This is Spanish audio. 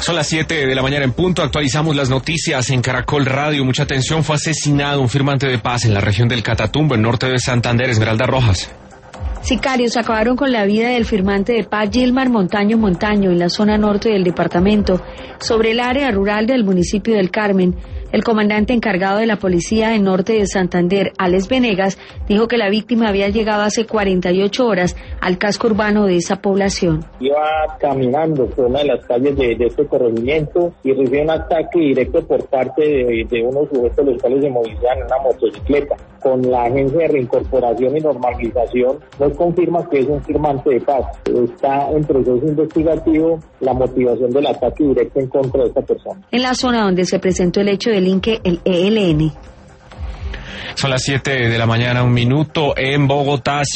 Son las 7 de la mañana en punto, actualizamos las noticias en Caracol Radio. Mucha atención, fue asesinado un firmante de paz en la región del Catatumbo, en norte de Santander. Esmeralda Rojas. Sicarios acabaron con la vida del firmante de paz Gilmar Montaño Montaño en la zona norte del departamento, sobre el área rural del municipio del Carmen. El comandante encargado de la policía del norte de Santander, Alex Venegas, dijo que la víctima había llegado hace 48 horas al casco urbano de esa población. Iba caminando por una de las calles de este corregimiento y recibió un ataque directo por parte de unos sujetos los cuales se movilizaban en una motocicleta. Con la Agencia de Reincorporación y Normalización nos confirma que es un firmante de paz. Está en proceso investigativo la motivación del ataque directo en contra de esta persona. En la zona donde se presentó el hecho delinque el ELN. Son las 7 de la mañana, un minuto, en Bogotá.